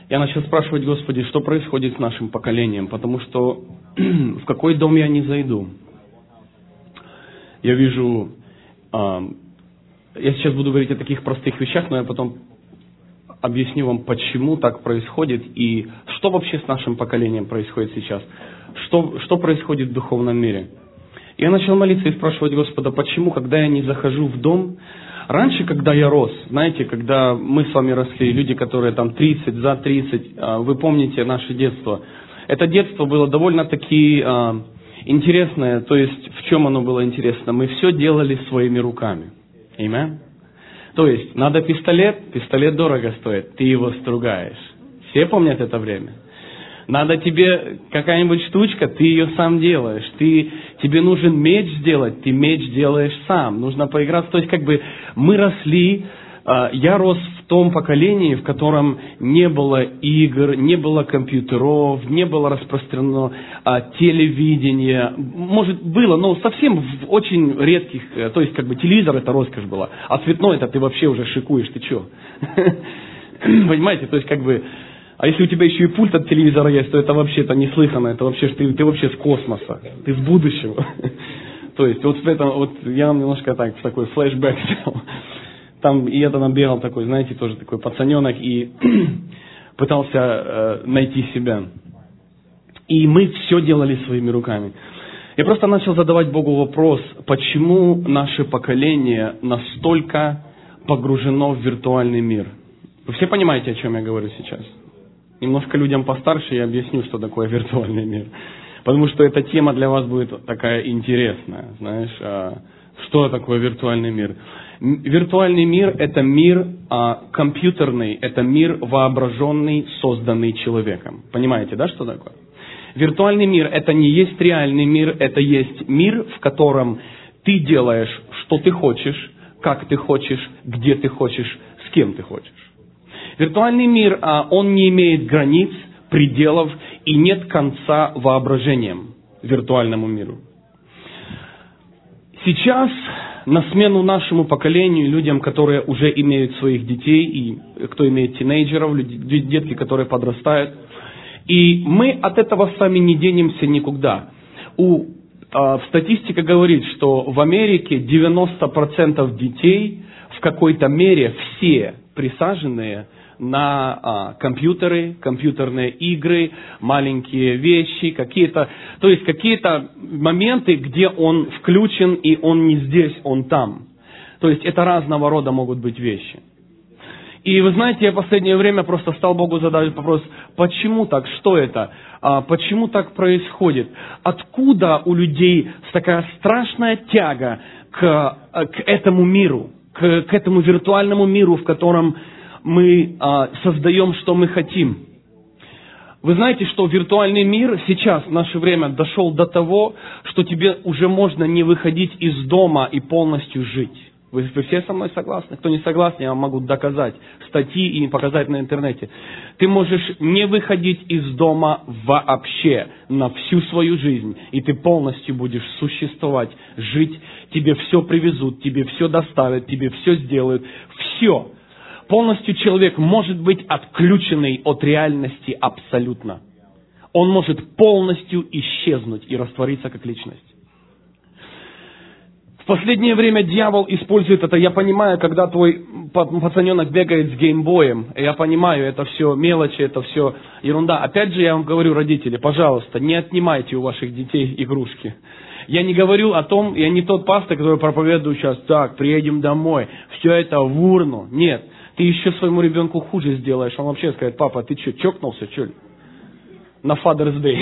Я начал спрашивать: Господи, что происходит с нашим поколением, потому что в какой дом я не зайду. Я вижу, я сейчас буду говорить о таких простых вещах, но я потом объясню вам, почему так происходит и что вообще с нашим поколением происходит сейчас, что происходит в духовном мире. Я начал молиться и спрашивать Господа, почему, когда я не захожу в дом. Раньше, когда я рос, знаете, когда мы с вами росли, люди, которые там 30, за 30, вы помните наше детство. Это детство было довольно-таки интересное, то есть в чем оно было интересно? Мы все делали своими руками. Amen? То есть, надо пистолет дорого стоит, ты его стругаешь. Все помнят это время? Надо тебе какая-нибудь штучка, ты ее сам делаешь. Тебе нужен меч сделать, ты меч делаешь сам. Нужно поиграться. То есть, мы росли, я рос в том поколении, в котором не было игр, не было компьютеров, не было распространено телевидение. Может, было, но совсем в очень редких, то есть, телевизор это роскошь была, а цветной это ты вообще уже шикуешь, ты че? Понимаете, то есть, а если у тебя еще и пульт от телевизора есть, то это вообще-то неслыханно, это вообще, ты вообще с космоса, ты с будущего. То есть, вот в этом, я вам немножко так, в такой флешбэк сделал. И я там бегал такой, знаете, тоже такой пацаненок, и пытался найти себя. И мы все делали своими руками. Я просто начал задавать Богу вопрос, почему наше поколение настолько погружено в виртуальный мир. Вы все понимаете, о чем я говорю сейчас? Немножко людям постарше я объясню, что такое виртуальный мир. Потому что эта тема для вас будет такая интересная. Знаешь, что такое виртуальный мир? Виртуальный мир – это мир компьютерный, это мир воображенный, созданный человеком. Понимаете, да, что такое? Виртуальный мир – это не есть реальный мир, это есть мир, в котором ты делаешь, что ты хочешь, как ты хочешь, где ты хочешь, с кем ты хочешь. Виртуальный мир, он не имеет границ, пределов и нет конца воображением виртуальному миру. Сейчас на смену нашему поколению, людям, которые уже имеют своих детей, и кто имеет тинейджеров, детки, которые подрастают, и мы от этого сами не денемся никуда. Статистика говорит, что в Америке 90% детей в какой-то мере все присаженные на компьютеры, компьютерные игры, маленькие вещи, какие-то моменты, где он включен, и он не здесь, он там. То есть это разного рода могут быть вещи. И вы знаете, я в последнее время просто стал Богу задавать вопрос, почему так, что это, почему так происходит, откуда у людей такая страшная тяга к этому миру, к этому виртуальному миру, в котором мы создаем, что мы хотим. Вы знаете, что виртуальный мир сейчас, в наше время, дошел до того, что тебе уже можно не выходить из дома и полностью жить. Вы все со мной согласны? Кто не согласен, я вам могу доказать статьи и показать на интернете. Ты можешь не выходить из дома вообще на всю свою жизнь, и ты полностью будешь существовать, жить. Тебе все привезут, тебе все доставят, тебе все сделают. Все. Полностью человек может быть отключенный от реальности абсолютно. Он может полностью исчезнуть и раствориться как личность. В последнее время дьявол использует это. Я понимаю, когда твой пацаненок бегает с геймбоем, я понимаю, это все мелочи, это все ерунда. Опять же, я вам говорю, родители, пожалуйста, не отнимайте у ваших детей игрушки. Я не говорю о том, я не тот пастор, который проповедует сейчас, так, приедем домой, все это в урну. Нет, ты еще своему ребенку хуже сделаешь. Он вообще скажет, папа, ты что, чокнулся, что ли? На Father's Day.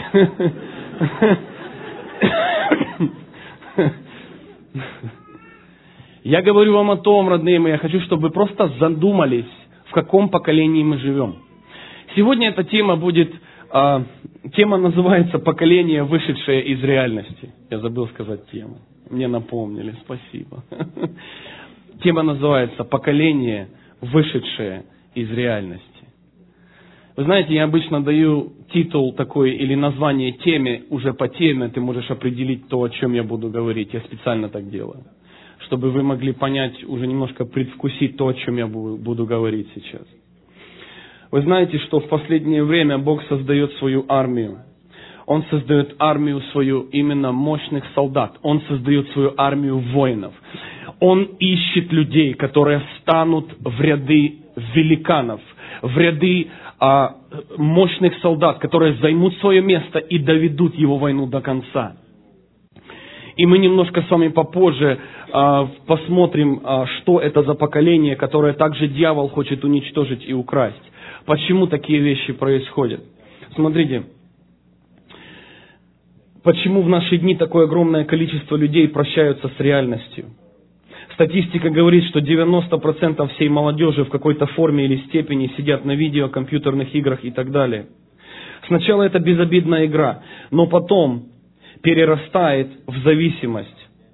Я говорю вам о том, родные мои, я хочу, чтобы вы просто задумались, в каком поколении мы живем. Сегодня эта тема будет, тема называется «Поколение, вышедшее из реальности». Я забыл сказать тему. Мне напомнили, спасибо. Тема называется «Поколение, вышедшее из реальности». Вы знаете, я обычно даю титул такой или название теме, уже по теме ты можешь определить то, о чем я буду говорить. Я специально так делаю, чтобы вы могли понять, уже немножко предвкусить то, о чем я буду говорить сейчас. Вы знаете, что в последнее время Бог создает свою армию. Он создает армию свою именно мощных солдат. Он создает свою армию воинов. Он ищет людей, которые встанут в ряды великанов, в ряды мощных солдат, которые займут свое место и доведут его войну до конца. И мы немножко с вами попозже посмотрим, что это за поколение, которое также дьявол хочет уничтожить и украсть. Почему такие вещи происходят? Смотрите, почему в наши дни такое огромное количество людей прощаются с реальностью? Статистика говорит, что 90% всей молодежи в какой-то форме или степени сидят на видео, компьютерных играх и так далее. Сначала это безобидная игра, но потом перерастает в зависимость.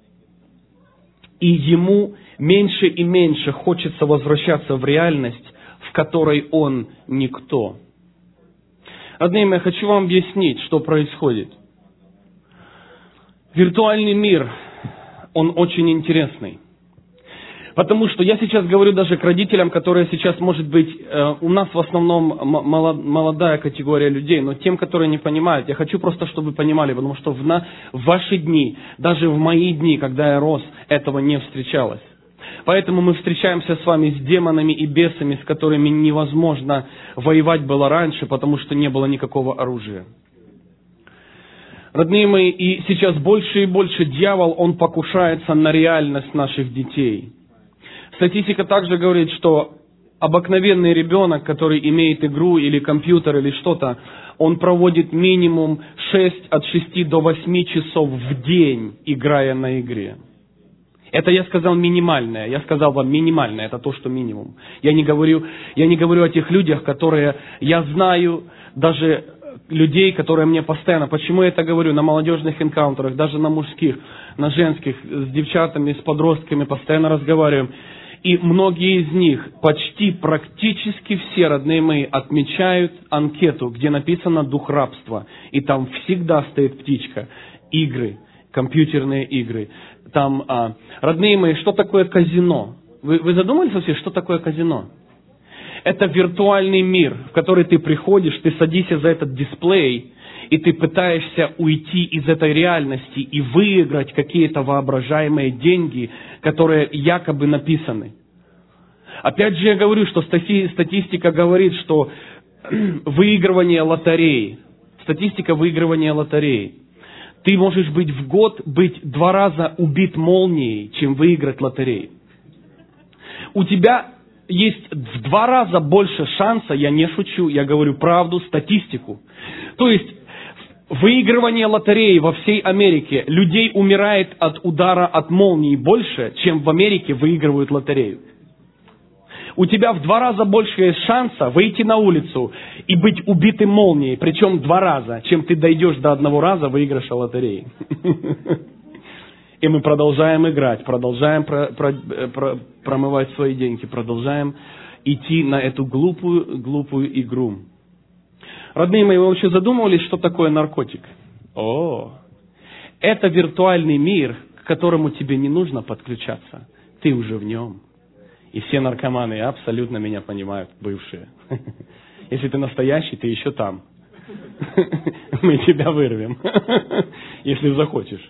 И ему меньше и меньше хочется возвращаться в реальность, в которой он никто. Родные мои, я хочу вам объяснить, что происходит. Виртуальный мир, он очень интересный. Потому что я сейчас говорю даже к родителям, которые сейчас, может быть, у нас в основном молодая категория людей, но тем, которые не понимают, я хочу просто, чтобы вы понимали, потому что в ваши дни, даже в мои дни, когда я рос, этого не встречалось. Поэтому мы встречаемся с вами с демонами и бесами, с которыми невозможно воевать было раньше, потому что не было никакого оружия. Родные мои, и сейчас больше и больше дьявол, он покушается на реальность наших детей. Статистика также говорит, что обыкновенный ребенок, который имеет игру или компьютер или что-то, он проводит минимум от 6 до 8 часов в день, играя на игре. Это я сказал минимальное, я сказал вам минимальное, это то, что минимум. Я не говорю о тех людях, которые, я знаю даже людей, которые мне постоянно, почему я это говорю, на молодежных энкаунтерах, даже на мужских, на женских, с девчатами, с подростками постоянно разговариваем. И многие из них, практически все, родные мои, отмечают анкету, где написано «дух рабства». И там всегда стоит птичка. Игры, компьютерные игры. Там, родные мои, что такое казино? Вы задумались вообще, что такое казино? Это виртуальный мир, в который ты приходишь, ты садишься за этот дисплей, и ты пытаешься уйти из этой реальности и выиграть какие-то воображаемые деньги, которые якобы написаны. Опять же я говорю, что статистика говорит, что выигрывание лотереи, статистика выигрывания лотереи. Ты можешь в год быть 2 раза убит молнией, чем выиграть лотерею. У тебя есть в 2 раза больше шанса, я не шучу, я говорю правду, статистику. То есть, выигрывание лотереи во всей Америке, людей умирает от удара от молнии больше, чем в Америке выигрывают лотерею. У тебя в 2 раза больше есть шанса выйти на улицу и быть убитым молнией, причем 2 раза, чем ты дойдешь до 1 раза выигрыша лотереи. И мы продолжаем играть, продолжаем промывать свои деньги, продолжаем идти на эту глупую игру. Родные мои, вы вообще задумывались, что такое наркотик? Это виртуальный мир, к которому тебе не нужно подключаться. Ты уже в нем. И все наркоманы абсолютно меня понимают, бывшие. Если ты настоящий, ты еще там. Мы тебя вырвем, если захочешь.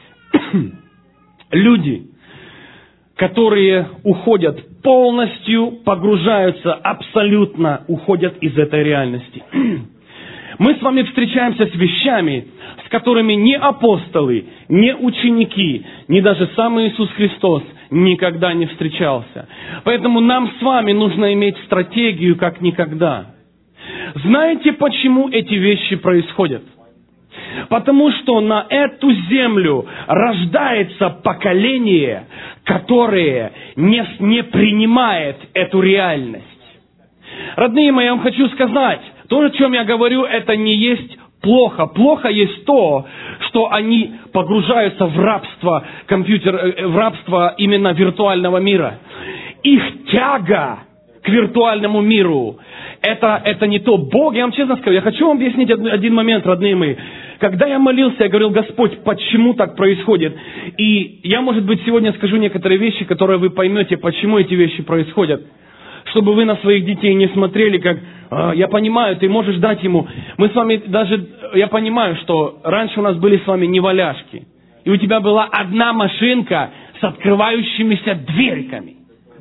Люди, которые уходят полностью, погружаются абсолютно, уходят из этой реальности. Мы с вами встречаемся с вещами, с которыми ни апостолы, ни ученики, ни даже сам Иисус Христос никогда не встречался. Поэтому нам с вами нужно иметь стратегию как никогда. Знаете, почему эти вещи происходят? Потому что на эту землю рождается поколение, которое не принимает эту реальность. Родные мои, я вам хочу сказать, то, о чем я говорю, это не есть плохо. Плохо есть то, что они погружаются в рабство в рабство именно виртуального мира. Их тяга к виртуальному миру, это не то. Бог, я вам честно скажу, я хочу вам объяснить один момент, родные мои. Когда я молился, я говорил: Господь, почему так происходит? И я, может быть, сегодня скажу некоторые вещи, которые вы поймете, почему эти вещи происходят. Чтобы вы на своих детей не смотрели, как Я понимаю, ты можешь дать ему. Мы с вами даже, я понимаю, что раньше у нас были с вами неваляшки. И у тебя была одна машинка с открывающимися дверьками.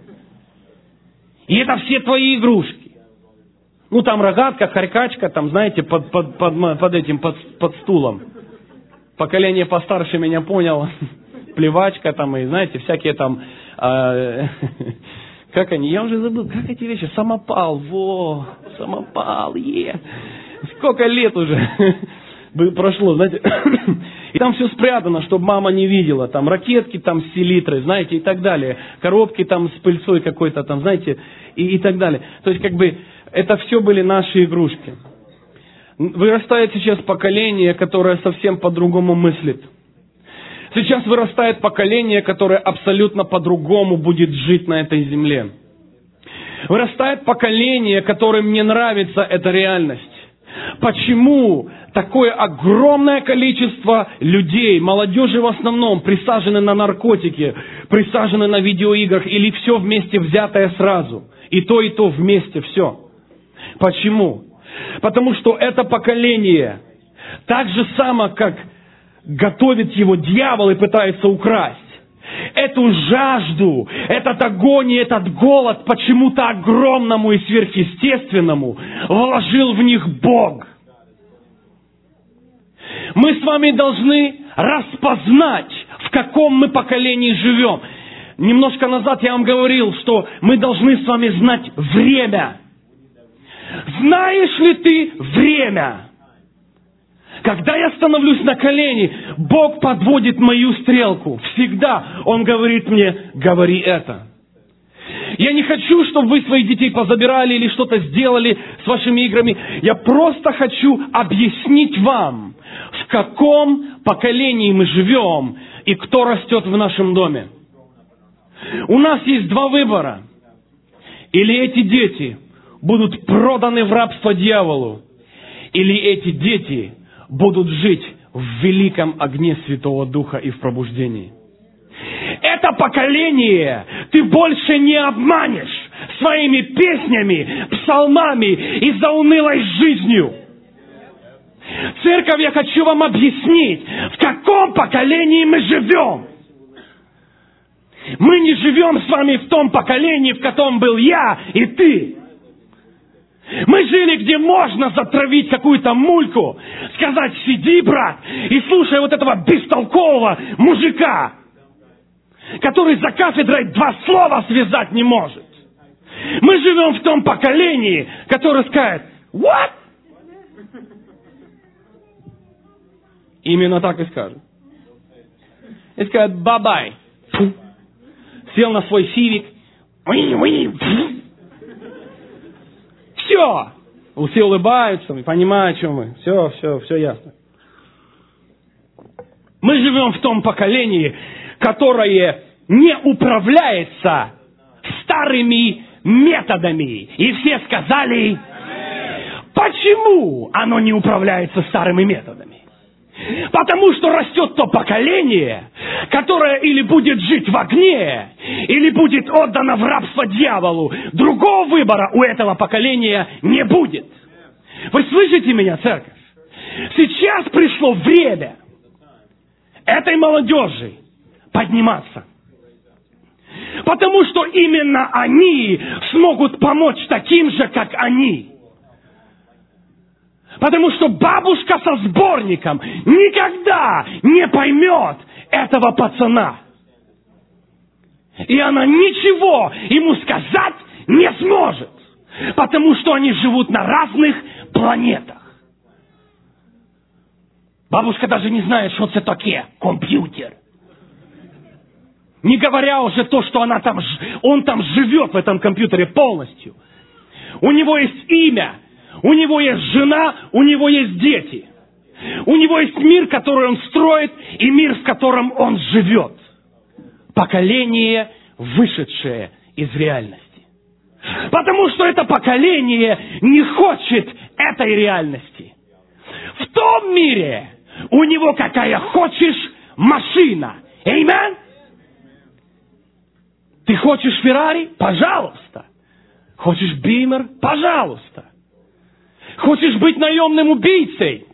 И это все твои игрушки. Ну, там рогатка, хорькачка, там, знаете, под стулом. Поколение постарше меня поняло. Плевачка там, и, знаете, всякие там... Как они? Я уже забыл, как эти вещи? Самопал, самопал, Сколько лет уже прошло, знаете. И там все спрятано, чтобы мама не видела. Там ракетки там с селитрой, знаете, и так далее. Коробки там с пыльцой какой-то там, знаете, и так далее. То есть, как бы, это все были наши игрушки. Вырастает сейчас поколение, которое совсем по-другому мыслит. Сейчас вырастает поколение, которое абсолютно по-другому будет жить на этой земле. Вырастает поколение, которым не нравится эта реальность. Почему такое огромное количество людей, молодежи в основном, присажены на наркотики, присажены на видеоиграх или все вместе взятое сразу? И то вместе все. Почему? Потому что это поколение так же само, как готовит его дьявол и пытается украсть. Эту жажду, этот огонь и этот голод почему-то огромному и сверхъестественному вложил в них Бог. Мы с вами должны распознать, в каком мы поколении живем. Немножко назад я вам говорил, что мы должны с вами знать время. Знаешь ли ты время? Когда я становлюсь на колени, Бог подводит мою стрелку. Всегда Он говорит мне, говори это. Я не хочу, чтобы вы своих детей позабирали или что-то сделали с вашими играми. Я просто хочу объяснить вам, в каком поколении мы живем и кто растет в нашем доме. У нас есть два выбора. Или эти дети будут проданы в рабство дьяволу, или эти дети будут жить в великом огне Святого Духа и в пробуждении. Это поколение ты больше не обманешь своими песнями, псалмами и заунылой жизнью. Церковь, я хочу вам объяснить, в каком поколении мы живем. Мы не живем с вами в том поколении, в котором был я и ты. Мы жили, где можно затравить какую-то мульку, сказать, сиди, брат, и слушай вот этого бестолкового мужика, который за кафедрой два слова связать не может. Мы живем в том поколении, которое скажет, what? Именно так и скажет. И скажет, бабай. Сел на свой сивик. Все. Все улыбаются, понимают, о чем мы. Все ясно. Мы живем в том поколении, которое не управляется старыми методами. И все сказали, почему оно не управляется старыми методами? Потому что растет то поколение, которое или будет жить в огне, или будет отдано в рабство дьяволу. Другого выбора у этого поколения не будет. Вы слышите меня, церковь? Сейчас пришло время этой молодежи подниматься. Потому что именно они смогут помочь таким же, как они. Потому что бабушка со сборником никогда не поймет этого пацана. И она ничего ему сказать не сможет. Потому что они живут на разных планетах. Бабушка даже не знает, что это такое компьютер. Не говоря уже то, что он там живет в этом компьютере полностью. У него есть имя. У него есть жена, у него есть дети. У него есть мир, который он строит, и мир, в котором он живет. Поколение, вышедшее из реальности. Потому что это поколение не хочет этой реальности. В том мире у него какая хочешь машина. Аминь? Ты хочешь Феррари? Пожалуйста. Хочешь Бимер? Пожалуйста. Хочешь быть наемным убийцей?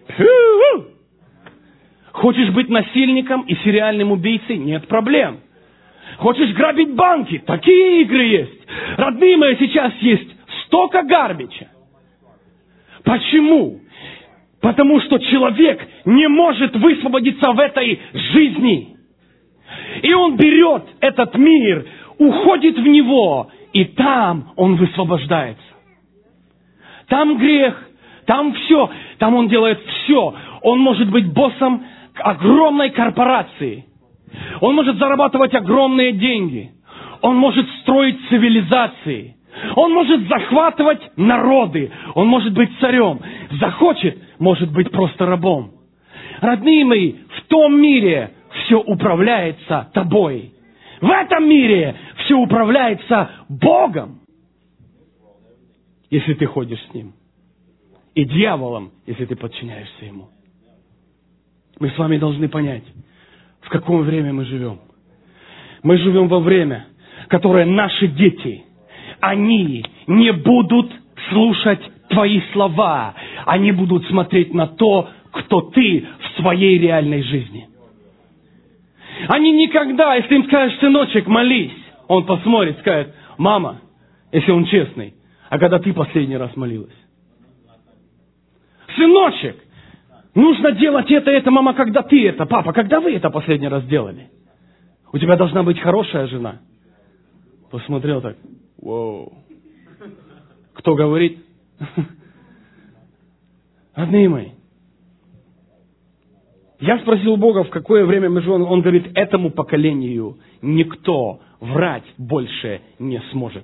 Хочешь быть насильником и сериальным убийцей? Нет проблем. Хочешь грабить банки? Такие игры есть. Родные мои, сейчас есть столько гарбича. Почему? Потому что человек не может высвободиться в этой жизни. И он берет этот мир, уходит в него, и там он высвобождается. Там грех, там все, там он делает все. Он может быть боссом огромной корпорации. Он может зарабатывать огромные деньги. Он может строить цивилизации. Он может захватывать народы. Он может быть царем. Захочет, может быть просто рабом. Родные мои, в том мире все управляется тобой. В этом мире все управляется Богом, если ты ходишь с Ним. И дьяволом, если ты подчиняешься Ему. Мы с вами должны понять, в каком время мы живем. Мы живем во время, которое наши дети, они не будут слушать твои слова. Они будут смотреть на то, кто ты в своей реальной жизни. Они никогда, если им скажешь, сыночек, молись, он посмотрит, скажет, мама, если он честный, а когда ты последний раз молилась? Сыночек, нужно делать это, мама, когда ты это, папа, когда вы это последний раз делали? У тебя должна быть хорошая жена. Посмотрел так, вау. Кто говорит? Родные мои, я спросил Бога, в какое время мы живем. Он говорит, этому поколению никто врать больше не сможет.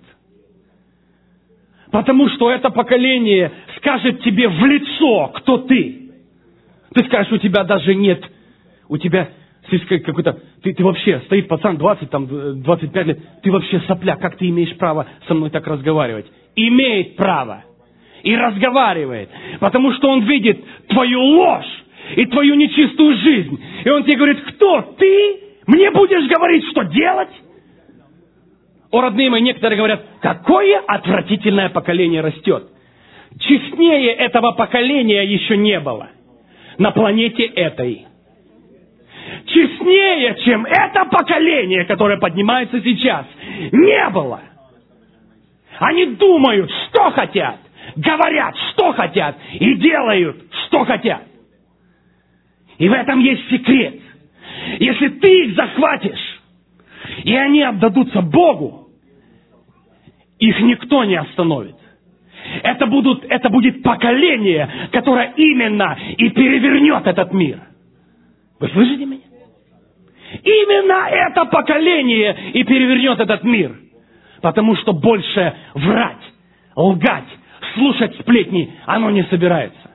Потому что это поколение скажет тебе в лицо, кто ты. Ты скажешь, у тебя даже нет, у тебя какой-то, ты вообще, стоит пацан 20, 25 лет, ты вообще сопля, как ты имеешь право со мной так разговаривать? Имеет право. И разговаривает. Потому что он видит твою ложь и твою нечистую жизнь. И он тебе говорит, кто ты? Мне будешь говорить, что делать? О, родные мои, некоторые говорят, какое отвратительное поколение растет. Честнее этого поколения еще не было на планете этой. Честнее, чем это поколение, которое поднимается сейчас, не было. Они думают, что хотят, говорят, что хотят, и делают, что хотят. И в этом есть секрет. Если ты их захватишь, и они отдадутся Богу, их никто не остановит. Это будет поколение, которое именно и перевернет этот мир. Вы слышите меня? Именно это поколение и перевернет этот мир. Потому что больше врать, лгать, слушать сплетни оно не собирается.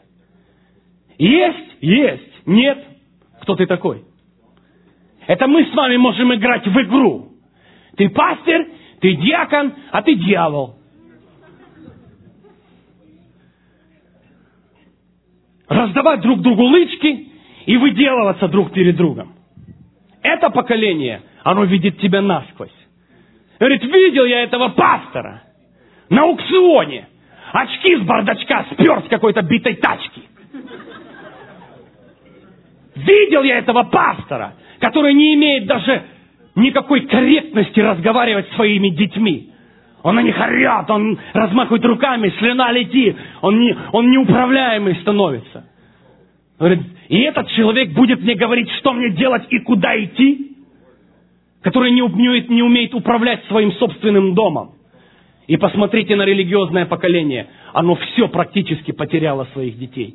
Есть. Нет. Кто ты такой? Это мы с вами можем играть в игру. Ты пастырь, ты диакон, а ты дьявол. Раздавать друг другу лычки и выделываться друг перед другом. Это поколение, оно видит тебя насквозь. Говорит, видел я этого пастора на аукционе. Очки с бардачка спер с какой-то битой тачки. Видел я этого пастора, который не имеет даже никакой корректности разговаривать с своими детьми. Он на них орет, он размахивает руками, слюна летит, он неуправляемый становится. Говорит, и этот человек будет мне говорить, что мне делать и куда идти, который не умеет управлять своим собственным домом. И посмотрите на религиозное поколение, оно все практически потеряло своих детей.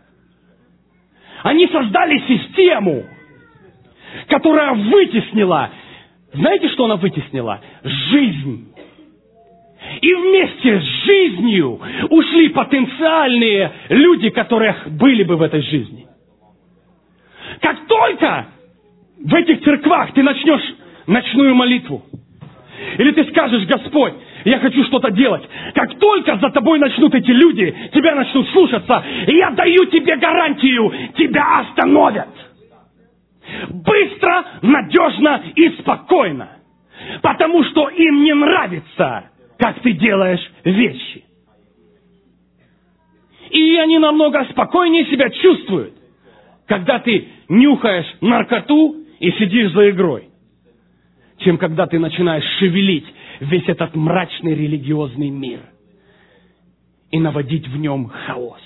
Они создали систему, которая вытеснила, знаете, что она вытеснила? Жизнь. И вместе с жизнью ушли потенциальные люди, которые были бы в этой жизни. Как только в этих церквах ты начнешь ночную молитву, или ты скажешь, Господь, я хочу что-то делать. Как только за тобой начнут эти люди, тебя начнут слушаться, я даю тебе гарантию, тебя остановят. Быстро, надежно и спокойно. Потому что им не нравится, как ты делаешь вещи. И они намного спокойнее себя чувствуют, когда ты нюхаешь наркоту и сидишь за игрой, чем когда ты начинаешь шевелить весь этот мрачный религиозный мир и наводить в нем хаос.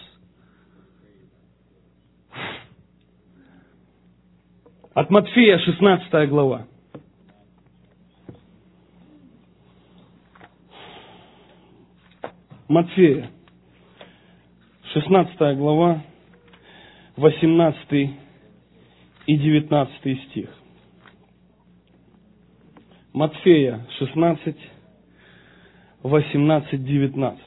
От Матфея, 16 глава. Матфея, 16 глава, 18 и 19 стих. Матфея 16, 18, 19.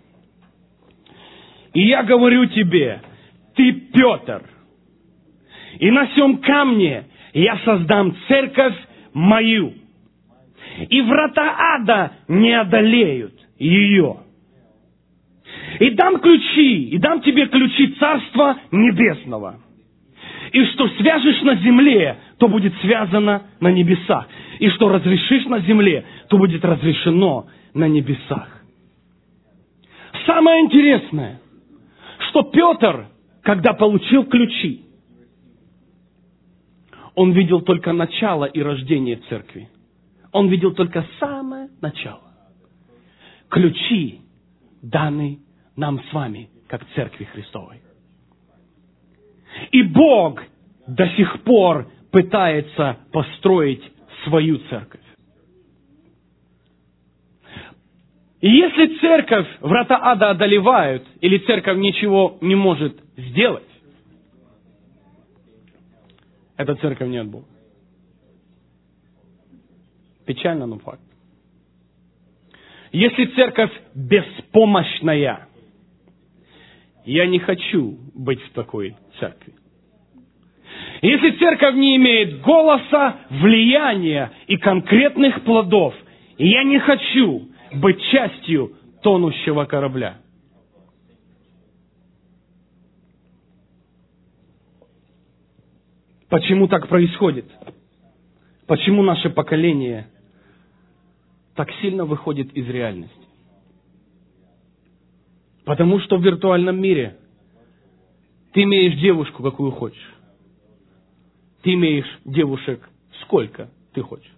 «И я говорю тебе, ты Петр, и на сем камне я создам церковь мою, и врата ада не одолеют ее. И дам тебе ключи Царства Небесного. И что свяжешь на земле, то будет связано на небесах. И что разрешишь на земле, то будет разрешено на небесах». Самое интересное, что Петр, когда получил ключи, он видел только начало и рождение церкви. Он видел только самое начало. Ключи даны нам с вами, как Церкви Христовой. И Бог до сих пор пытается построить свою церковь. И если церковь, врата ада одолевают, или церковь ничего не может сделать, эта церковь не от Бога. Печально, но факт. Если церковь беспомощная, я не хочу быть в такой церкви. Если церковь не имеет голоса, влияния и конкретных плодов, я не хочу быть частью тонущего корабля. Почему так происходит? Почему наше поколение так сильно выходит из реальности? Потому что в виртуальном мире ты имеешь девушку, какую хочешь. Ты имеешь девушек сколько ты хочешь.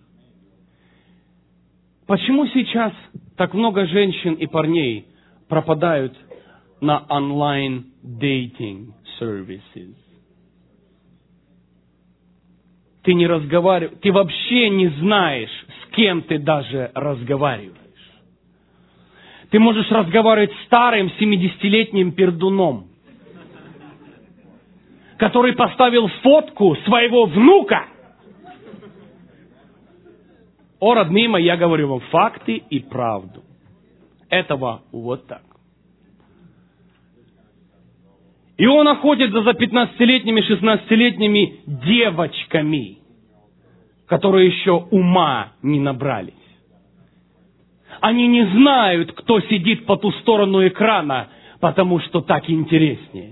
Почему сейчас так много женщин и парней пропадают на онлайн dating services? Ты не разговариваешь, ты вообще не знаешь, с кем ты даже разговариваешь. Ты можешь разговаривать с старым 70-летним пердуном, который поставил фотку своего внука. О, родные мои, я говорю вам факты и правду. Этого вот так. И он охотится за 15-летними, 16-летними девочками, которые еще ума не набрались. Они не знают, кто сидит по ту сторону экрана, потому что так интереснее.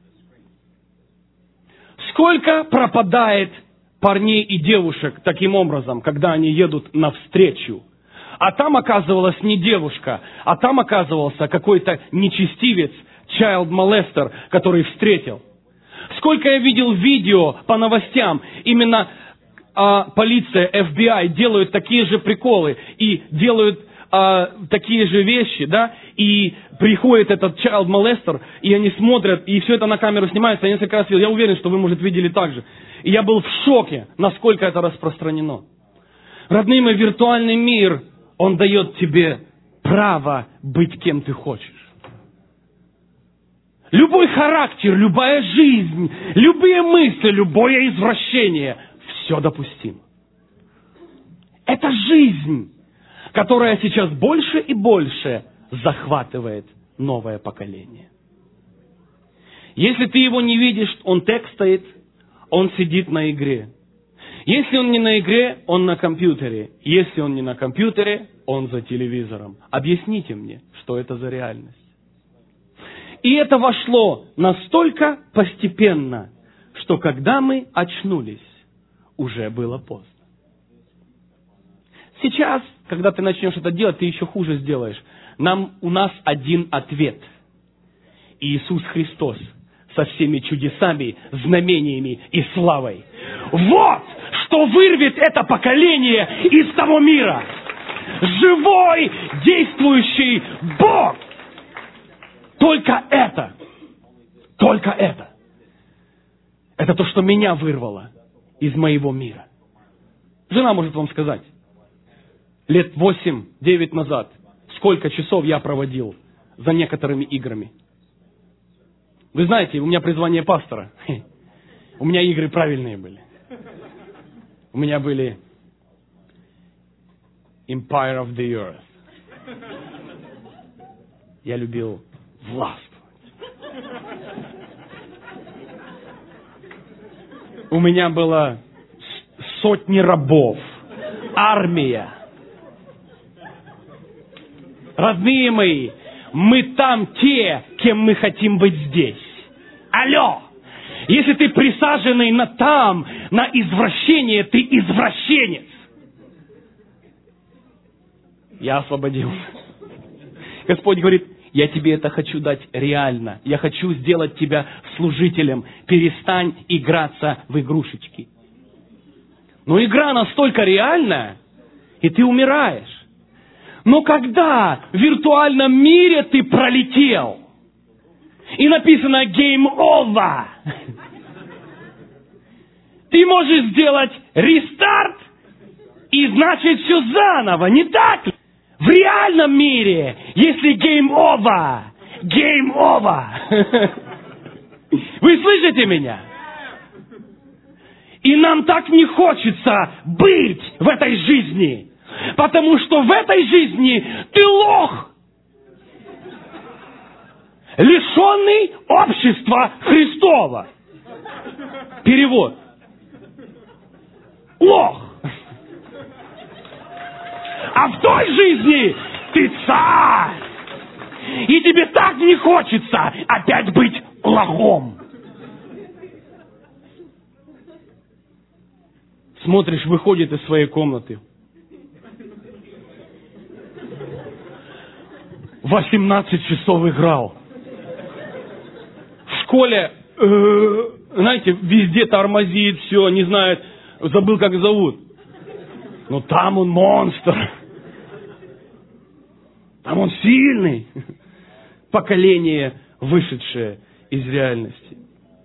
Сколько пропадает парней и девушек таким образом, когда они едут навстречу? А там оказывалась не девушка, а там оказывался какой-то нечестивец, child molester, который встретил. Сколько я видел видео по новостям, именно полиция, FBI делают такие же приколы и делают такие же вещи, да, и приходит этот child molester, и они смотрят, и все это на камеру снимается, я несколько раз видел, я уверен, что вы, может, видели так же. И я был в шоке, насколько это распространено. Родные мои, виртуальный мир, он дает тебе право быть кем ты хочешь. Любой характер, любая жизнь, любые мысли, любое извращение, все допустимо. Это жизнь, которая сейчас больше и больше захватывает новое поколение. Если ты его не видишь, он текстает, он сидит на игре. Если он не на игре, он на компьютере. Если он не на компьютере, он за телевизором. Объясните мне, что это за реальность. И это вошло настолько постепенно, что когда мы очнулись, уже было поздно. Сейчас, когда ты начнешь это делать, ты еще хуже сделаешь. У нас один ответ. Иисус Христос со всеми чудесами, знамениями и славой. Вот что вырвет это поколение из того мира. Живой, действующий Бог. Только это. Только это. Это то, что меня вырвало из моего мира. Жена может вам сказать, лет 8-9 назад, сколько часов я проводил за некоторыми играми. Вы знаете, у меня призвание пастора. У меня игры правильные были. У меня были Empire of the Earth. Я любил властвовать. У меня было сотни рабов, армия. Родные мои, мы там те, кем мы хотим быть здесь. Алло! Если ты присаженный на там, на извращение, ты извращенец. Я освободился. Господь говорит, я тебе это хочу дать реально. Я хочу сделать тебя служителем. Перестань играться в игрушечки. Но игра настолько реальная, и ты умираешь. Но когда в виртуальном мире ты пролетел, и написано «Game over», ты можешь сделать рестарт, и значит все заново, не так ли? В реальном мире, если game over, game over. Вы слышите меня? И нам так не хочется быть в этой жизни, потому что в этой жизни ты лох, лишенный общества Христова. Перевод. Лох. А в той жизни ты царь. И тебе так не хочется опять быть лохом. Смотришь, выходит из своей комнаты. 18 часов играл. В школе, знаете, везде тормозит, все, не знает, забыл, как зовут. Но там он монстр. Там он сильный. Поколение, вышедшее из реальности.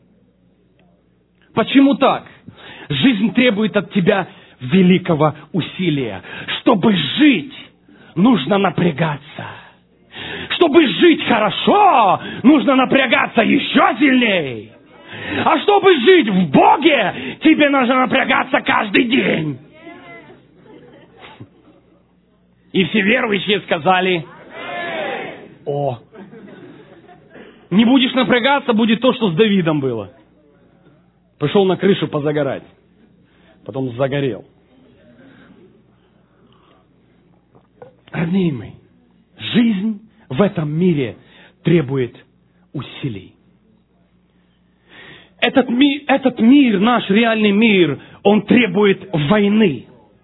Почему так? Жизнь требует от тебя великого усилия. Чтобы жить, нужно напрягаться. Чтобы жить хорошо, нужно напрягаться еще сильнее. А чтобы жить в Боге, тебе нужно напрягаться каждый день. И все верующие сказали: о, не будешь напрягаться, будет то, что с Давидом было. Пошел на крышу позагорать. Потом загорел. Родные мои, жизнь в этом мире требует усилий. Этот мир, наш реальный мир, он требует войны.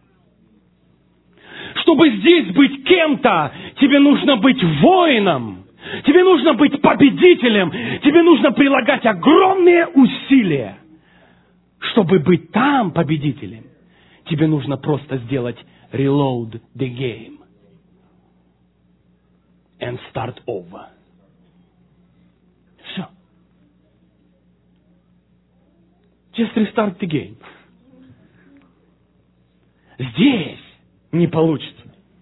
Чтобы здесь быть кем-то, тебе нужно быть воином. Тебе нужно быть победителем. Тебе нужно прилагать огромные усилия. Чтобы быть там победителем, тебе нужно просто сделать reload the game and start over. Все. Just restart the game. Здесь не получится.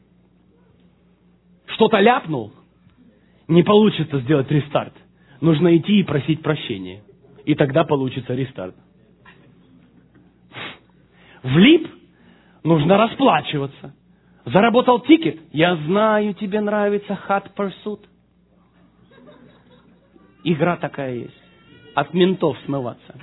Что-то ляпнул, не получится сделать рестарт. Нужно идти и просить прощения. И тогда получится рестарт. Влип, нужно расплачиваться. Заработал тикет. Я знаю, тебе нравится Hot Pursuit. Игра такая есть. От ментов смываться.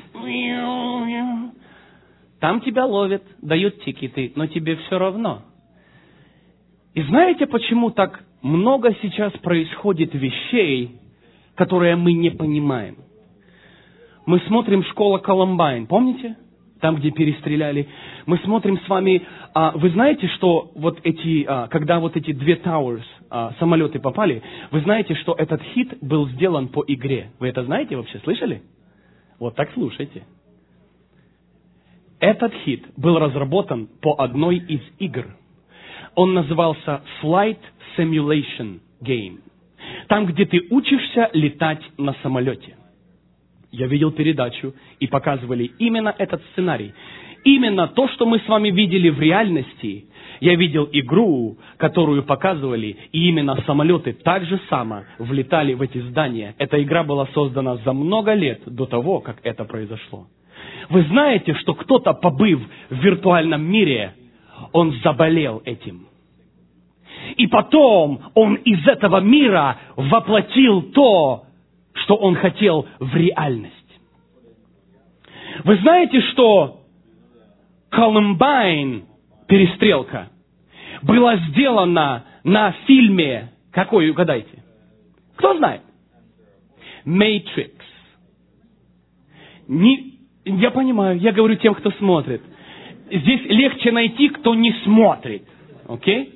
Там тебя ловят, дают тикеты, но тебе все равно. И знаете, почему так много сейчас происходит вещей, которые мы не понимаем? Мы смотрим «Школа Колумбайн», помните? Там, где перестреляли. Мы смотрим с вами, вы знаете, что вот эти, когда вот эти две towers самолеты попали. Вы знаете, что этот хит был сделан по игре. Вы это знаете вообще? Слышали? Вот так слушайте. Этот хит был разработан по одной из игр. Он назывался Flight Simulation Game. Там, где ты учишься летать на самолете. Я видел передачу, и показывали именно этот сценарий. Именно то, что мы с вами видели в реальности. Я видел игру, которую показывали, и именно самолеты так же само влетали в эти здания. Эта игра была создана за много лет до того, как это произошло. Вы знаете, что кто-то, побыв в виртуальном мире, он заболел этим. И потом он из этого мира воплотил то, что он хотел в реальность. Вы знаете, что Колумбайн, перестрелка, была сделана на фильме, какой, угадайте? Кто знает? Matrix. Я понимаю, я говорю тем, кто смотрит. Здесь легче найти, кто не смотрит. Окей?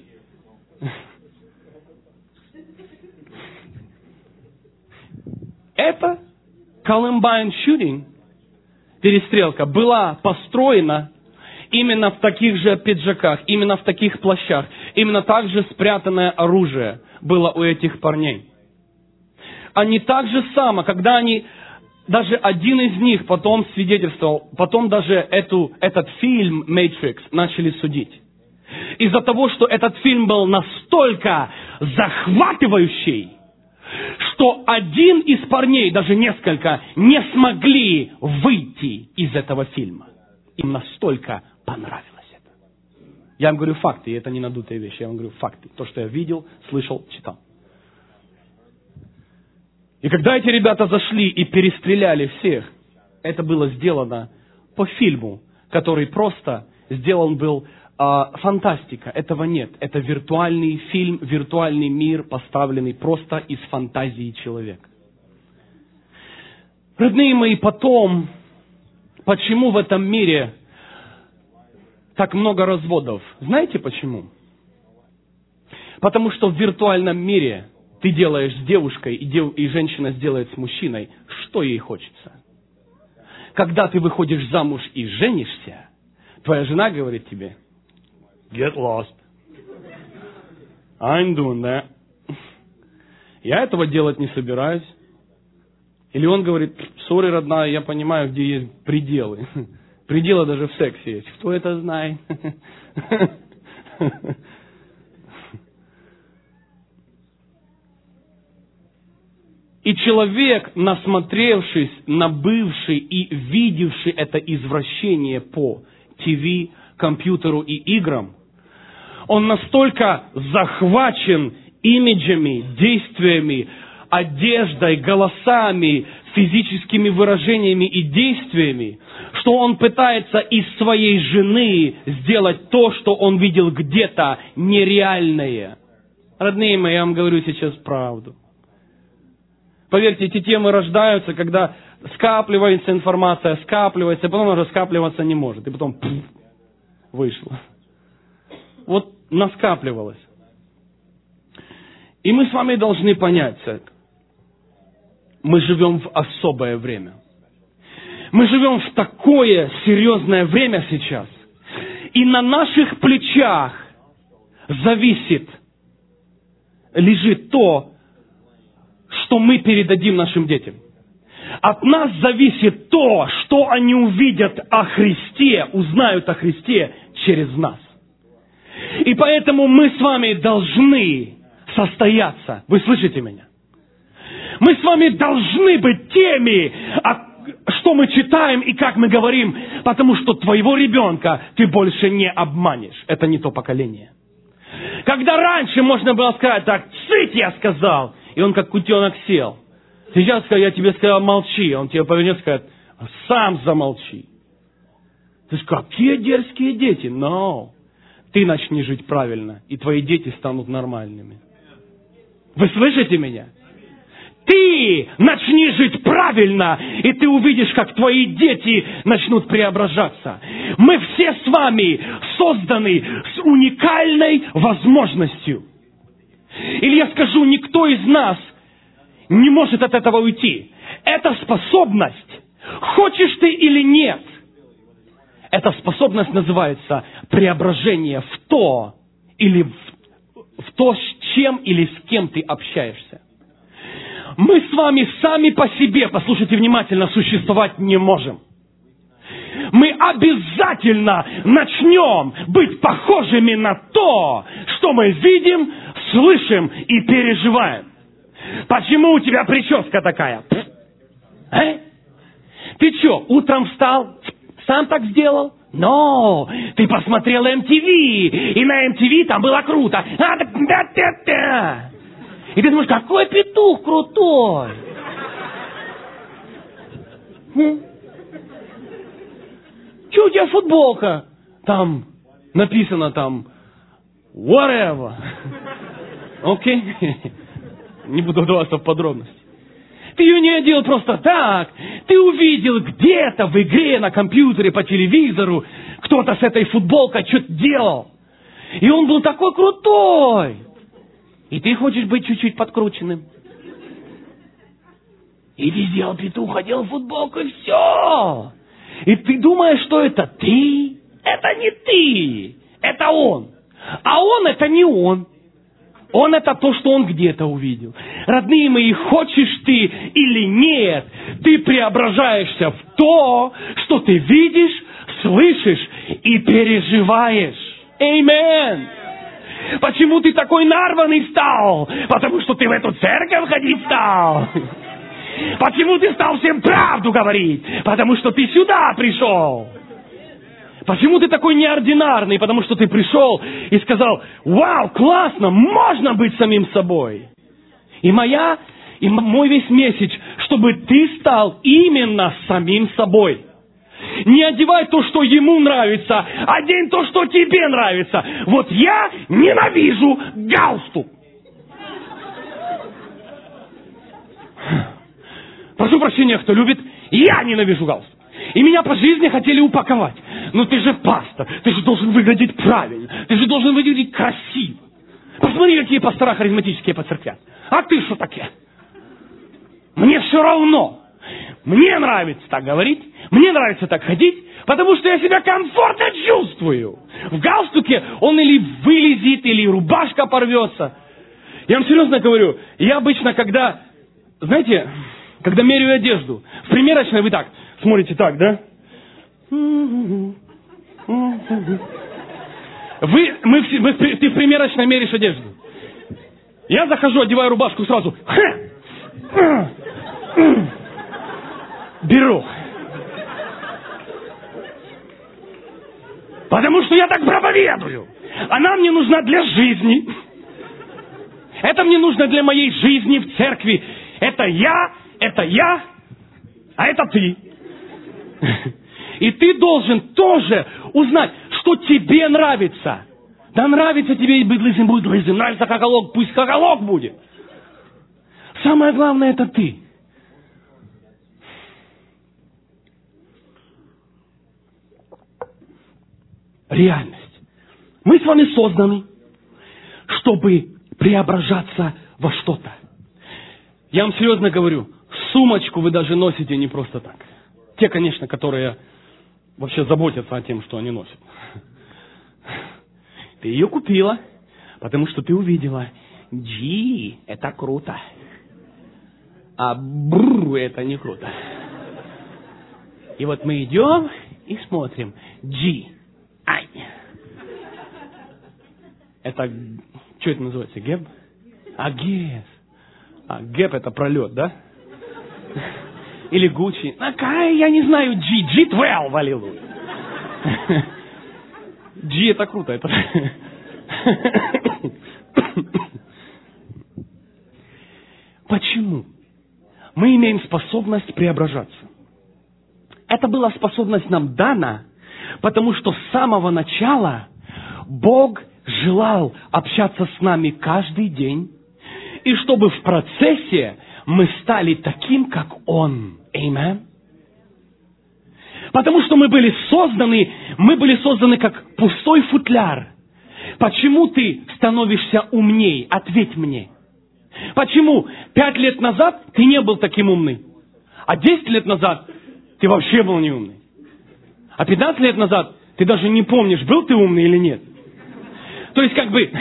Это Columbine Shooting, перестрелка, была построена именно в таких же пиджаках, именно в таких плащах, именно так же спрятанное оружие было у этих парней. Они так же само, когда они, даже один из них потом свидетельствовал, потом даже этот фильм Matrix начали судить. Из-за того, что этот фильм был настолько захватывающий, что один из парней, даже несколько, не смогли выйти из этого фильма. Им настолько понравилось это. Я вам говорю факты, и это не надутые вещи, я вам говорю факты. То, что я видел, слышал, читал. И когда эти ребята зашли и перестреляли всех, это было сделано по фильму, который просто сделан был фантастика. Этого нет. Это виртуальный фильм, виртуальный мир, поставленный просто из фантазии человека. Родные мои, потом, почему в этом мире так много разводов? Знаете почему? Потому что в виртуальном мире ты делаешь с девушкой, и женщина сделает с мужчиной, что ей хочется. Когда ты выходишь замуж и женишься, твоя жена говорит тебе: get lost. I'm doing that. Я этого делать не собираюсь. Или он говорит: сори, родная, я понимаю, где есть пределы. Пределы даже в сексе есть. Кто это знает? И человек, насмотревшись, набывший и видевший это извращение по ТВ, компьютеру и играм, он настолько захвачен имиджами, действиями, одеждой, голосами, физическими выражениями и действиями, что он пытается из своей жены сделать то, что он видел где-то нереальное. Родные мои, я вам говорю сейчас правду. Поверьте, эти темы рождаются, когда скапливается информация, скапливается, и потом уже скапливаться не может. И потом вышло. Вот наскапливалось. И мы с вами должны понять это. Мы живем в особое время. Мы живем в такое серьезное время сейчас. И на наших плечах лежит то, что мы передадим нашим детям. От нас зависит то, что они увидят о Христе, узнают о Христе через нас. И поэтому мы с вами должны состояться. Вы слышите меня? Мы с вами должны быть теми, что мы читаем и как мы говорим, потому что твоего ребенка ты больше не обманешь. Это не то поколение. Когда раньше можно было сказать так: цыть, я сказал, и он как кутенок сел. Сейчас я тебе сказал: молчи. Он тебе повернется и скажет: сам замолчи. Ты скажешь: какие дерзкие дети. No. Ты начни жить правильно, и твои дети станут нормальными. Вы слышите меня? Ты начни жить правильно, и ты увидишь, как твои дети начнут преображаться. Мы все с вами созданы с уникальной возможностью. Или я скажу, никто из нас не может от этого уйти. Это способность, хочешь ты или нет, эта способность называется преображение в то, или в то, с чем или с кем ты общаешься. Мы с вами сами по себе, послушайте внимательно, существовать не можем. Мы обязательно начнем быть похожими на то, что мы видим, слышим и переживаем. Почему у тебя прическа такая? Ты что, утром встал, сам так сделал? Но ты посмотрел MTV, и на MTV там было круто. И ты думаешь, какой петух крутой. Что у тебя футболка? Там написано там whatever. Окей? Не буду вдаваться в подробности. Ты ее не одел просто так. Ты увидел где-то в игре, на компьютере, по телевизору, кто-то с этой футболкой что-то делал. И он был такой крутой. И ты хочешь быть чуть-чуть подкрученным. И ты сделал петух, одел футболку, и все. И ты думаешь, что это ты? Это не ты. Это он. А он это не он. Он это то, что он где-то увидел. Родные мои, хочешь ты или нет, ты преображаешься в то, что ты видишь, слышишь и переживаешь. Аминь. Почему ты такой нарванный стал? Потому что ты в эту церковь ходить стал. Почему ты стал всем правду говорить? Потому что ты сюда пришел. Почему ты такой неординарный? Потому что ты пришел и сказал, вау, классно, можно быть самим собой. И мой весь месседж, чтобы ты стал именно самим собой. Не одевай то, что ему нравится, одень то, что тебе нравится. Вот я ненавижу галстук. Прошу прощения, кто любит, я ненавижу галстук. И меня по жизни хотели упаковать. Но ты же пастор, ты же должен выглядеть правильно, ты же должен выглядеть красиво. Посмотри, какие пастора харизматические по церквям. А ты что такие? Мне все равно. Мне нравится так говорить, мне нравится так ходить, потому что я себя комфортно чувствую. В галстуке он или вылезет, или рубашка порвется. Я вам серьезно говорю, я обычно, когда меряю одежду, в примерочной вы так, смотрите так, да? Ты в примерочной меришь одежду. Я захожу, одеваю рубашку сразу. Беру. Потому что я так проповедую. Она мне нужна для жизни. Это мне нужно для моей жизни в церкви. Это я, а это ты. И ты должен тоже узнать, что тебе нравится. Да нравится тебе быть лысым, будет лысым. Нравится хохолок, пусть хохолок будет. Самое главное, это ты. Реальность. Мы с вами созданы, чтобы преображаться во что-то. Я вам серьезно говорю, сумочку вы даже носите не просто так. Те, конечно, которые вообще заботятся о том, что они носят. Ты ее купила, потому что ты увидела, это круто. А это не круто. И вот мы идем и смотрим. Это, что это называется, гэп? Гэп это пролет, да? Или Гуччи. Я не знаю, G12, аллилуйя. G это круто, это... Почему? Мы имеем способность преображаться. Это была способность нам дана, потому что с самого начала Бог желал общаться с нами каждый день, и чтобы в процессе мы стали таким, как Он. Аминь. Потому что мы были созданы как пустой футляр, Почему ты становишься умней? Ответь мне. Почему 5 лет назад ты не был таким умный, а 10 лет назад ты вообще был не умный? А 15 лет назад ты даже не помнишь, был ты умный или нет. То есть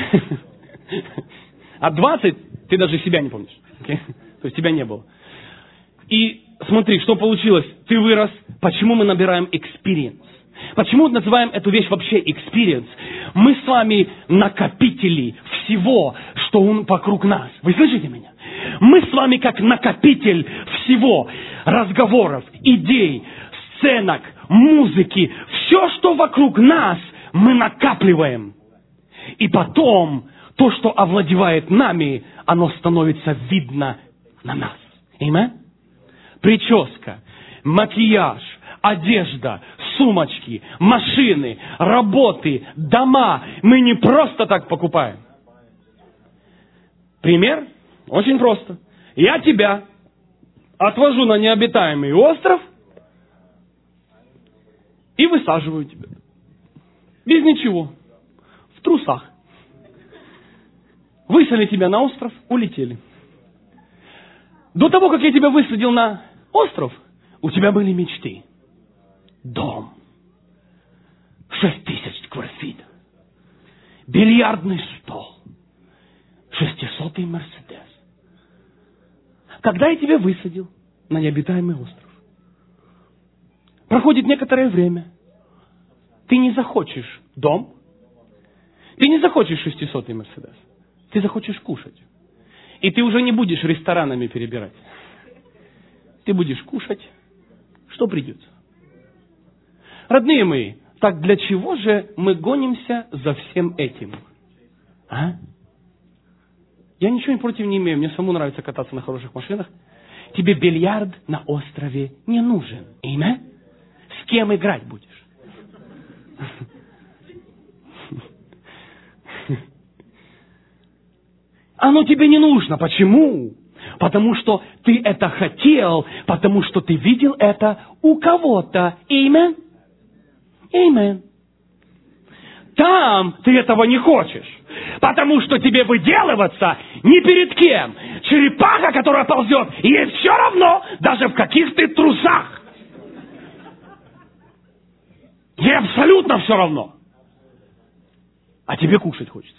а 20 ты даже себя не помнишь. Okay? То есть тебя не было. И смотри, что получилось. Ты вырос. Почему мы набираем experience? Почему называем эту вещь вообще experience? Мы с вами накопители всего, что вокруг нас. Вы слышите меня? Мы с вами как накопитель всего. Разговоров, идей, сценок, музыки. Все, что вокруг нас, мы накапливаем. И потом, то, что овладевает нами, оно становится видно на нас. Amen? Прическа, макияж, одежда, сумочки, машины, работы, дома. Мы не просто так покупаем. Пример очень просто. Я тебя отвожу на необитаемый остров и высаживаю тебя. Без ничего. В трусах. Высадили тебя на остров, улетели. До того, как я тебя высадил на остров, у тебя были мечты. Дом. 6000 квартир. Бильярдный стол. 600-й Мерседес. Когда я тебя высадил на необитаемый остров, проходит некоторое время, ты не захочешь дом, ты не захочешь 600-й Мерседес, ты захочешь кушать. И ты уже не будешь ресторанами перебирать. Ты будешь кушать, что придется. Родные мои, так для чего же мы гонимся за всем этим? А? Я ничего против не имею, мне самому нравится кататься на хороших машинах. Тебе бильярд на острове не нужен. Имя? С кем играть будешь? Оно тебе не нужно. Почему? Потому что ты это хотел, потому что ты видел это у кого-то. Amen? Amen. Там ты этого не хочешь, потому что тебе выделываться ни перед кем. Черепаха, которая ползет, ей все равно, даже в каких ты трусах. Ей абсолютно все равно. А тебе кушать хочется.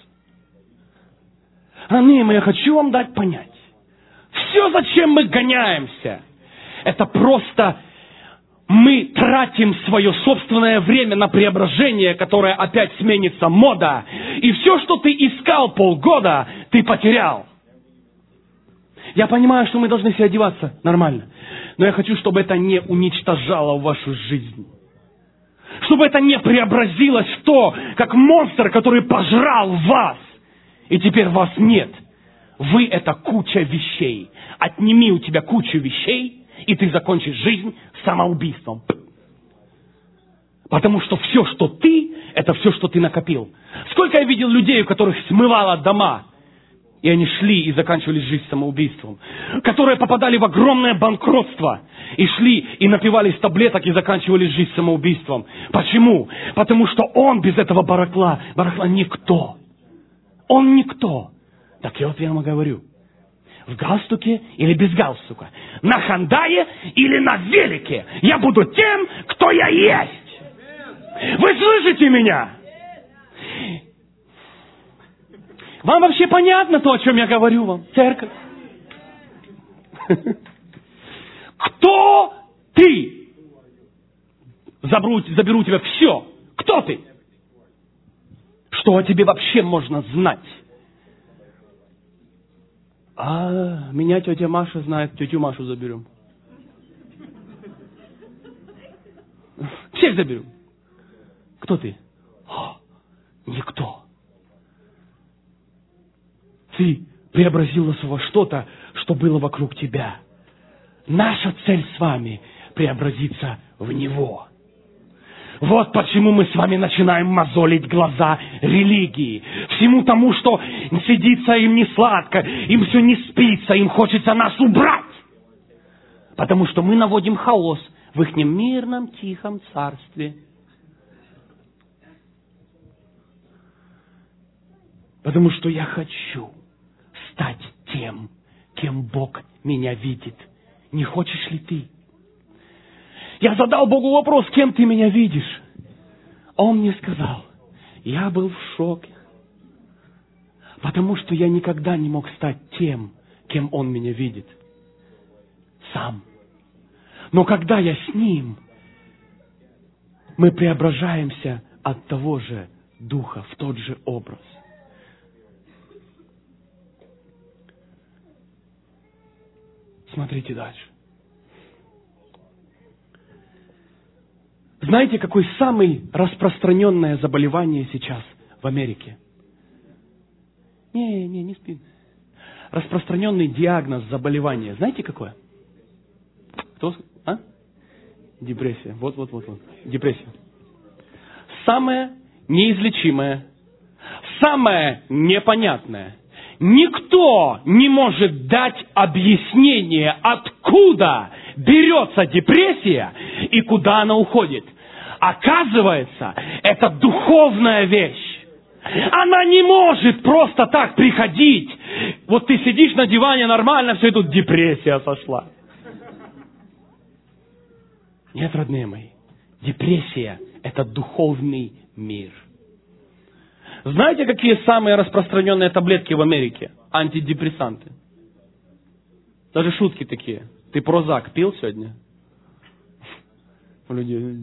Аминь, я хочу вам дать понять. Все, зачем мы гоняемся, это просто мы тратим свое собственное время на преображение, которое опять сменится мода. И все, что ты искал полгода, ты потерял. Я понимаю, что мы должны себе одеваться нормально. Но я хочу, чтобы это не уничтожало вашу жизнь. Чтобы это не преобразилось в то, как монстр, который пожрал вас. И теперь вас нет. Вы — это куча вещей. Отними у тебя кучу вещей, и ты закончишь жизнь самоубийством. Потому что все, что ты, это все, что ты накопил. Сколько я видел людей, у которых смывало дома, и они шли и заканчивали жизнь самоубийством. Которые попадали в огромное банкротство, и шли и напивались таблеток, и заканчивали жизнь самоубийством. Почему? Потому что он без этого барахла никто. Он никто. Так я вот я вам говорю. В галстуке или без галстука? На хандае или на велике? Я буду тем, кто я есть. Вы слышите меня? Вам вообще понятно то, о чем я говорю вам, церковь? Кто ты? Заберу у тебя все. Кто ты? Что о тебе вообще можно знать? А меня тетя Маша знает, тетю Машу заберем. Всех заберем. Кто ты? Никто. Ты преобразился во что-то, что было вокруг тебя. Наша цель с вами преобразиться в Него. Вот почему мы с вами начинаем мозолить глаза религии. Всему тому, что сидится им не сладко, им все не спится, им хочется нас убрать. Потому что мы наводим хаос в их мирном, тихом царстве. Потому что я хочу стать тем, кем Бог меня видит. Не хочешь ли ты? Я задал Богу вопрос, кем ты меня видишь? А Он мне сказал, я был в шоке. Потому что я никогда не мог стать тем, кем Он меня видит. Сам. Но когда я с Ним, мы преображаемся от того же Духа в тот же образ. Смотрите дальше. Знаете, какое самое распространенное заболевание сейчас в Америке? Не спи. Распространенный диагноз заболевания. Знаете, какое? Кто? А? Депрессия. Вот. Депрессия. Самое неизлечимое, самое непонятное. Никто не может дать объяснение, откуда берется депрессия и куда она уходит. Оказывается, это духовная вещь. Она не может просто так приходить. Вот ты сидишь на диване нормально, все, и тут депрессия сошла. Нет, родные мои, депрессия – это духовный мир. Знаете, какие самые распространенные таблетки в Америке? Антидепрессанты. Даже шутки такие. Ты Прозак пил сегодня? Люди...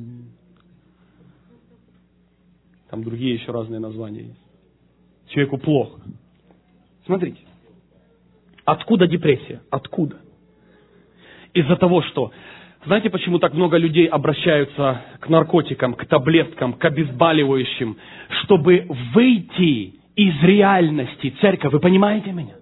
Там другие еще разные названия есть. Человеку плохо. Смотрите. Откуда депрессия? Откуда? Из-за того, что... Знаете, почему так много людей обращаются к наркотикам, к таблеткам, к обезболивающим, чтобы выйти из реальности? Церковь, вы понимаете меня?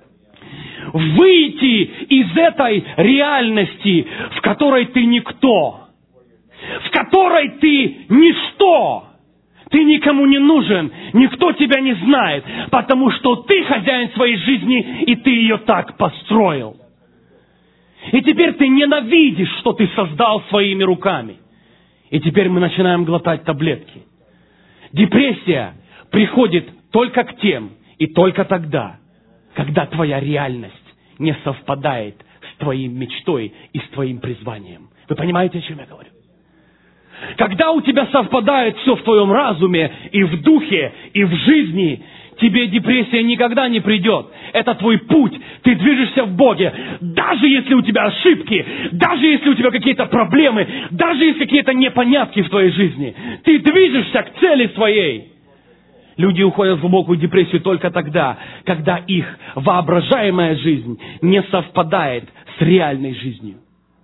Выйти из этой реальности, в которой ты никто, в которой ты ничто, ты никому не нужен, никто тебя не знает, потому что ты хозяин своей жизни, и ты ее так построил. И теперь ты ненавидишь, что ты создал своими руками. И теперь мы начинаем глотать таблетки. Депрессия приходит только к тем и только тогда, когда твоя реальность не совпадает с твоей мечтой и с твоим призванием. Вы понимаете, о чем я говорю? Когда у тебя совпадает все в твоем разуме, и в духе, и в жизни, тебе депрессия никогда не придет. Это твой путь. Ты движешься в Боге. Даже если у тебя ошибки, даже если у тебя какие-то проблемы, даже если какие-то непонятки в твоей жизни, ты движешься к цели своей. Люди уходят в глубокую депрессию только тогда, когда их воображаемая жизнь не совпадает с реальной жизнью.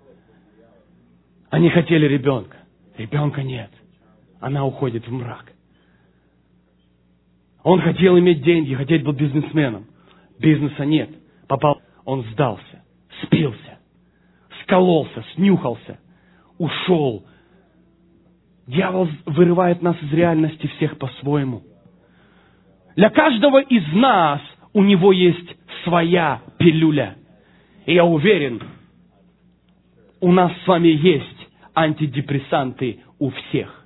Они хотели ребенка. Ребенка нет. Она уходит в мрак. Он хотел иметь деньги, хотел быть бизнесменом. Бизнеса нет. Он сдался, спился, скололся, снюхался, ушел. Дьявол вырывает нас из реальности всех по-своему. Для каждого из нас у него есть своя пилюля. И я уверен, у нас с вами есть антидепрессанты у всех.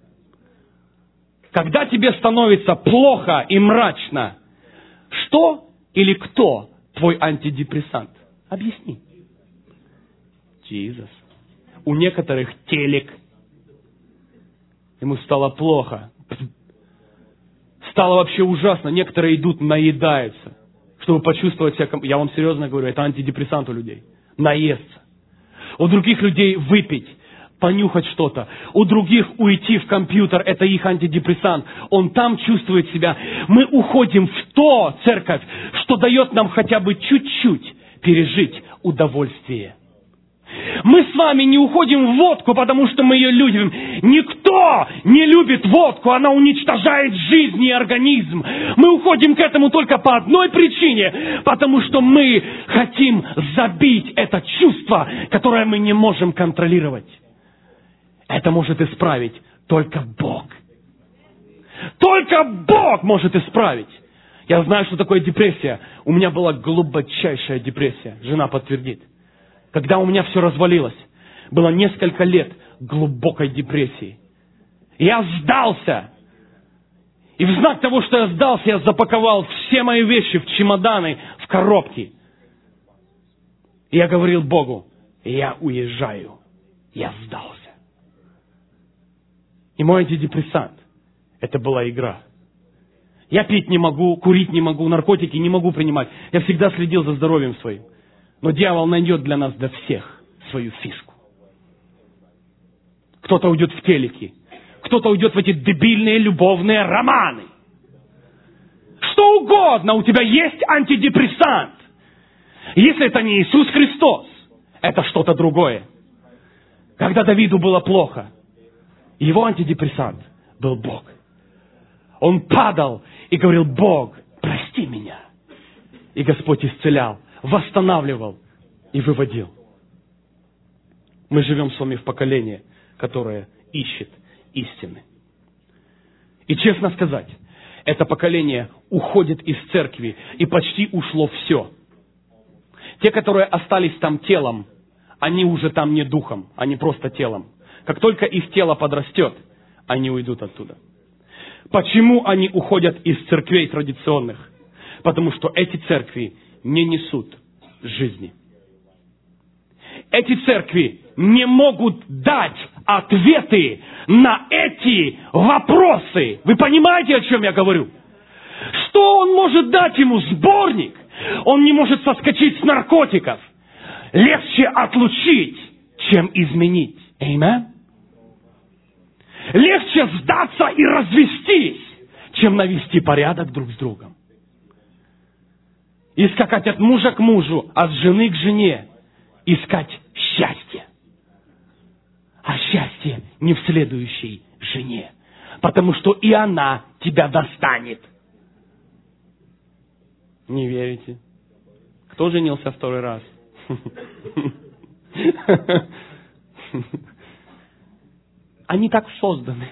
Когда тебе становится плохо и мрачно, что или кто твой антидепрессант? Объясни. Иисус. У некоторых телек. Ему стало плохо. Стало вообще ужасно. Некоторые идут, наедаются, чтобы почувствовать себя... Я вам серьезно говорю, это антидепрессант у людей. Наесться. У других людей выпить, понюхать что-то. У других уйти в компьютер, это их антидепрессант. Он там чувствует себя. Мы уходим в то, церковь, что дает нам хотя бы чуть-чуть пережить удовольствие. Мы с вами не уходим в водку, потому что мы ее любим. Никто не любит водку, она уничтожает жизнь и организм. Мы уходим к этому только по одной причине, потому что мы хотим забить это чувство, которое мы не можем контролировать. Это может исправить только Бог. Только Бог может исправить. Я знаю, что такое депрессия. У меня была глубочайшая депрессия. Жена подтвердит. Когда у меня все развалилось, было несколько лет глубокой депрессии. Я сдался. И в знак того, что я сдался, я запаковал все мои вещи в чемоданы, в коробки. И я говорил Богу: я уезжаю, я сдался. И мой антидепрессант — это была игра. Я пить не могу, курить не могу, наркотики не могу принимать. Я всегда следил за здоровьем своим. Но дьявол найдет для нас, для всех, свою фишку. Кто-то уйдет в телеки, кто-то уйдет в эти дебильные любовные романы. Что угодно, у тебя есть антидепрессант. Если это не Иисус Христос, это что-то другое. Когда Давиду было плохо, его антидепрессант был Бог. Он падал и говорил: Бог, прости меня. И Господь исцелял, восстанавливал и выводил. Мы живем с вами в поколении, которое ищет истины. И честно сказать, это поколение уходит из церкви, и почти ушло все. Те, которые остались там телом, они уже там не духом, они просто телом. Как только их тело подрастет, они уйдут оттуда. Почему они уходят из церквей традиционных? Потому что эти церкви не несут жизни. Эти церкви не могут дать ответы на эти вопросы. Вы понимаете, о чем я говорю? Что он может дать ему? Сборник. Он не может соскочить с наркотиков. Легче отлучить, чем изменить. Аминь. Легче сдаться и развестись, чем навести порядок друг с другом. И скакать от мужа к мужу, от жены к жене. Искать счастье. А счастье не в следующей жене. Потому что и она тебя достанет. Не верите? Кто женился второй раз? Они так созданы.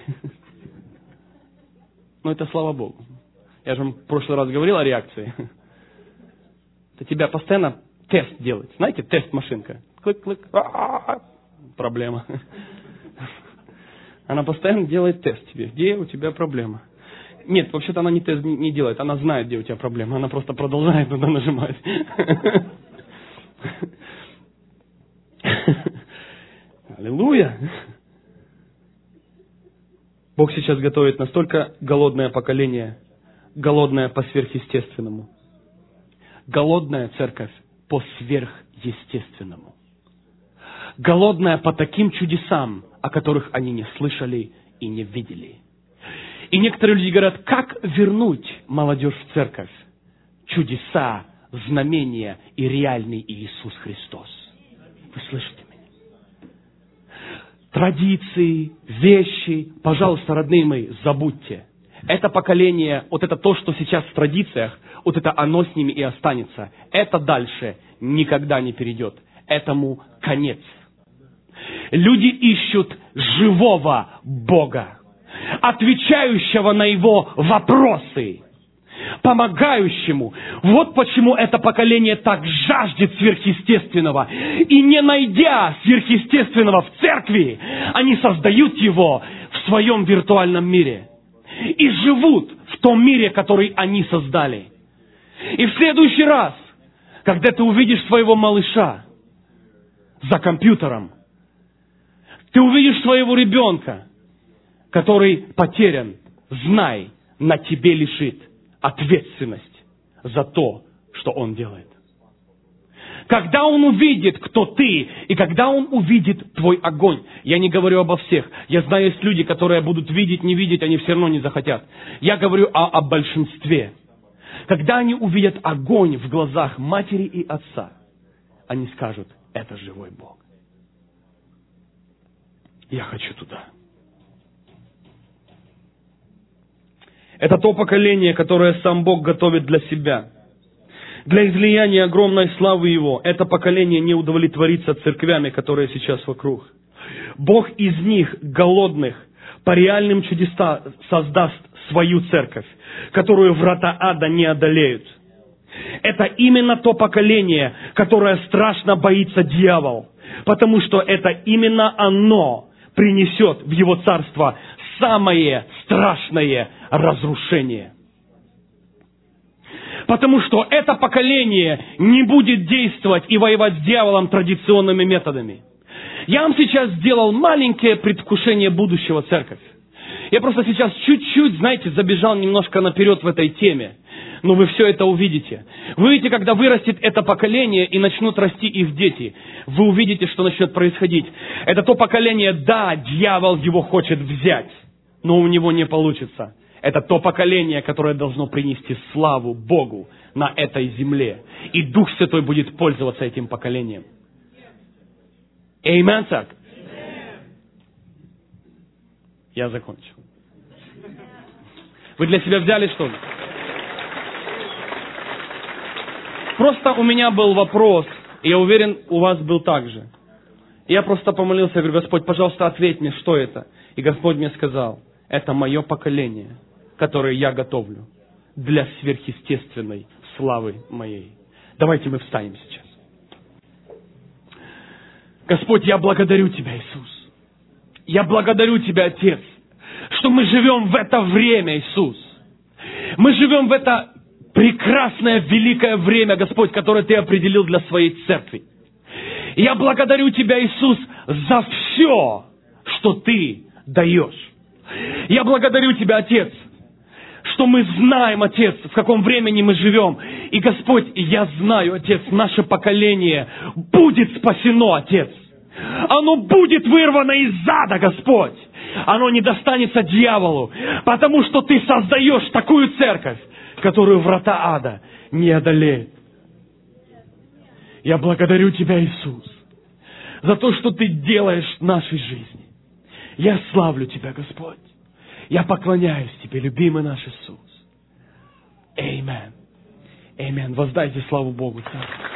Но это слава Богу. Я же вам в прошлый раз говорил о реакции. Это тебя постоянно тест делать. Знаете, тест-машинка. Клик-клик. Проблема. Она постоянно делает тест тебе. Где у тебя проблема? Нет, вообще-то она не тест не делает. Она знает, где у тебя проблема. Она просто продолжает туда нажимать. Аллилуйя. Бог сейчас готовит настолько голодное поколение, голодное по сверхъестественному. Голодная церковь по сверхъестественному. Голодная по таким чудесам, о которых они не слышали и не видели. И некоторые люди говорят: как вернуть молодежь в церковь? Чудеса, знамения и реальный Иисус Христос. Вы слышите меня? Традиции, вещи, пожалуйста, родные мои, забудьте. Это поколение, вот это то, что сейчас в традициях, вот это оно с ними и останется. Это дальше никогда не перейдет. Этому конец. Люди ищут живого Бога, отвечающего на его вопросы, помогающему. Вот почему это поколение так жаждет сверхъестественного. И не найдя сверхъестественного в церкви, они создают его в своем виртуальном мире. И живут в том мире, который они создали. И в следующий раз, когда ты увидишь своего малыша за компьютером, ты увидишь своего ребенка, который потерян, знай, на тебе лежит ответственность за то, что он делает. Когда он увидит, кто ты, и когда он увидит твой огонь, я не говорю обо всех. Я знаю, есть люди, которые будут видеть, не видеть, они все равно не захотят. Я говорю о большинстве. Когда они увидят огонь в глазах матери и отца, они скажут: это живой Бог. Я хочу туда. Это то поколение, которое сам Бог готовит для себя. Для излияния огромной славы Его. Это поколение не удовлетворится церквями, которые сейчас вокруг. Бог из них, голодных, по реальным чудесам создаст свою церковь, которую врата ада не одолеют. Это именно то поколение, которое страшно боится дьявол, потому что это именно оно принесет в его царство самое страшное разрушение. Потому что это поколение не будет действовать и воевать с дьяволом традиционными методами. Я вам сейчас сделал маленькое предвкушение будущего, церковь. Я просто сейчас чуть-чуть, знаете, забежал немножко наперед в этой теме. Но вы все это увидите. Вы увидите, когда вырастет это поколение и начнут расти их дети, вы увидите, что начнет происходить. Это то поколение, да, дьявол его хочет взять, но у него не получится. Это то поколение, которое должно принести славу Богу на этой земле. И Дух Святой будет пользоваться этим поколением. Аминь, церковь? Я закончил. Вы для себя взяли что ли? Просто у меня был вопрос, и я уверен, у вас был так же. Я просто помолился, говорю: Господь, пожалуйста, ответь мне, что это? И Господь мне сказал: это мое поколение, которое я готовлю для сверхъестественной славы моей. Давайте мы встанем сейчас. Господь, я благодарю Тебя, Иисус. Я благодарю Тебя, Отец, что мы живем в это время, Иисус. Мы живем в это прекрасное, великое время, Господь, которое Ты определил для Своей церкви. И я благодарю Тебя, Иисус, за все, что Ты даешь. Я благодарю Тебя, Отец, что мы знаем, Отец, в каком времени мы живем. И, Господь, я знаю, Отец, наше поколение будет спасено, Отец. Оно будет вырвано из ада, Господь. Оно не достанется дьяволу, потому что Ты создаешь такую церковь, которую врата ада не одолеют. Я благодарю Тебя, Иисус, за то, что Ты делаешь в нашей жизни. Я славлю Тебя, Господь. Я поклоняюсь Тебе, любимый наш Иисус. Аминь. Аминь. Воздайте славу Богу.